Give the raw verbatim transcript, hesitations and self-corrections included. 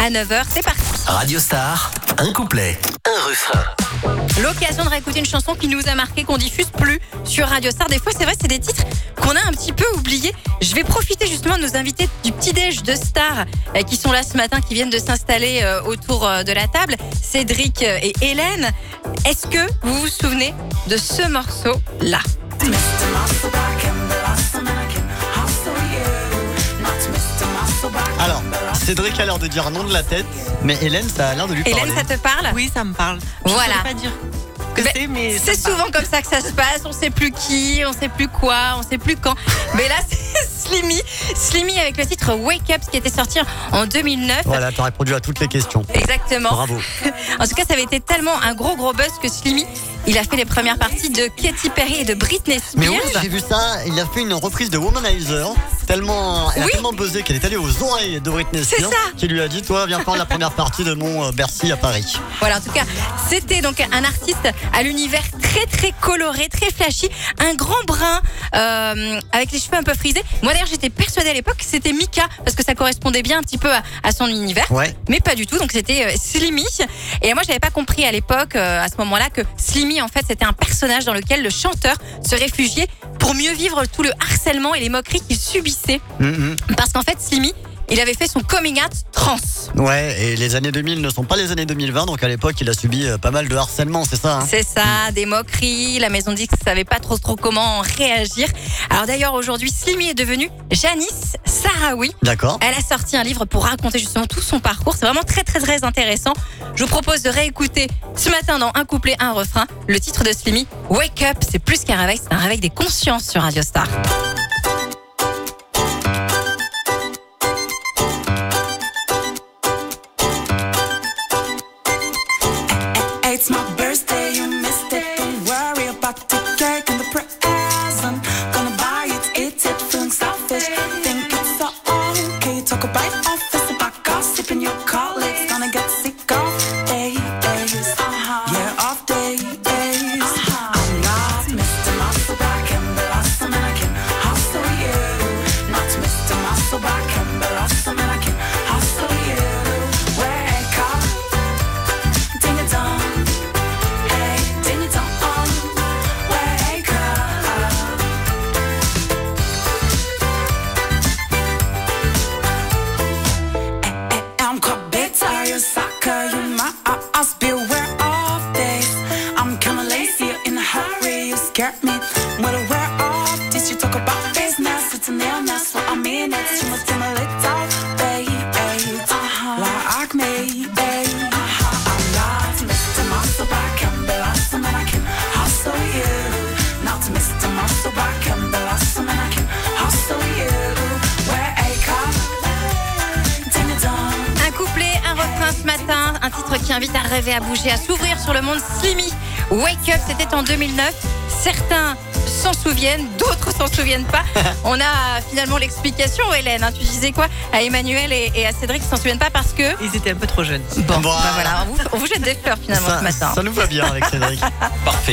à neuf heures. C'est parti. Radio Star, un couplet, un refrain. L'occasion de réécouter une chanson qui nous a marqué, qu'on diffuse plus sur Radio Star. Des fois, c'est vrai, c'est des titres qu'on a un petit peu oubliés. Je vais profiter justement de nos invités du petit-déj de Star euh, qui sont là ce matin, qui viennent de s'installer euh, autour euh, de la table. Cédric euh, et Hélène. Est-ce que vous vous souvenez de ce morceau-là? Alors, Cédric a l'air de dire non de la tête, mais Hélène, ça a l'air de lui parler. Hélène, ça te parle? Oui, ça me parle. Voilà. Je ne pas dire que Ben, c'est, mais c'est ça me souvent comme ça que ça se passe. On sait plus qui, on sait plus quoi, on sait plus quand. Mais là, c'est Slimmy. Slimmy avec le titre Wake Up, qui était sorti en deux mille neuf. Voilà, t'as répondu à toutes les questions. Exactement. Bravo. En tout cas, ça avait été tellement un gros gros buzz que Slimmy, il a fait les premières parties de Katy Perry et de Britney Spears. Mais oui, j'ai vu ça. Il a fait une reprise de Womanizer. Tellement, elle Oui. a tellement buzzé qu'elle est allée aux oreilles de Britney C'est Spears, ça. qui lui a dit, toi, viens faire la première partie de mon euh, Bercy à Paris. Voilà, en tout cas, c'était donc un artiste à l'univers très très coloré, très flashy, un grand brun euh, avec les cheveux un peu frisés. Moi d'ailleurs, j'étais persuadée à l'époque que c'était Mika parce que ça correspondait bien un petit peu à, à son univers. Ouais. Mais pas du tout, donc c'était euh, Slimmy. Et moi, j'avais pas compris à l'époque, euh, à ce moment-là, que Slimmy, en fait, c'était un personnage dans lequel le chanteur se réfugiait pour mieux vivre tout le harcèlement et les moqueries qu'il subissait. Mhm. Parce qu'en fait, Slimmy, il avait fait son coming out trans. Ouais, et les années deux mille ne sont pas les années deux mille vingt, donc à l'époque, il a subi euh, pas mal de harcèlement, c'est ça hein? C'est ça, des moqueries. La maison dit que ne savait pas trop trop comment réagir. Alors d'ailleurs, aujourd'hui, Slimmy est devenue Janice Sahraoui. D'accord. Elle a sorti un livre pour raconter justement tout son parcours. C'est vraiment très très très intéressant. Je vous propose de réécouter ce matin dans un couplet, un refrain, le titre de Slimmy, Wake Up. C'est plus qu'un réveil, c'est un réveil des consciences sur Radio Star. It's my birthday, you missed it. Don't worry about the cake and the present. Gonna buy it, eat it, feeling selfish. Think it's so okay. Talk about office, about gossip and your colleagues. Gonna get sick of days, yeah, off days. I'm not Mister Muscle, but I can be awesome and I can hustle you. Not Mister Muscle, but I can be awesome and I can hustle you. Wake up, ding a dong. Sucker, you my ass, beware of this. I'm kinda lazy, you're in a hurry, you scared me. When I wear off this, you talk about business, it's an illness, so I mean it. You must be my little baby, uh-huh. Like me, baby. Uh-huh. I'm not Mister Muscle, but I can be awesome and I can hustle you. Not Mister Muscle, but I can be awesome and I can hustle you. Wake up, ding a dong. Un couplet, un refrain ce matin, un titre qui invite à rêver, à bouger, à s'ouvrir sur le monde. Slimmy, Wake Up, c'était en deux mille neuf. Certains s'en souviennent, d'autres s'en souviennent pas. On a finalement l'explication, Hélène. Hein, tu disais quoi à Emmanuel et, et à Cédric qui s'en souviennent pas parce que... Ils étaient un peu trop jeunes. Bon, Voilà. bah voilà, on vous, on vous jette des fleurs finalement Ça, ce matin. ça nous va bien avec Cédric. Parfait.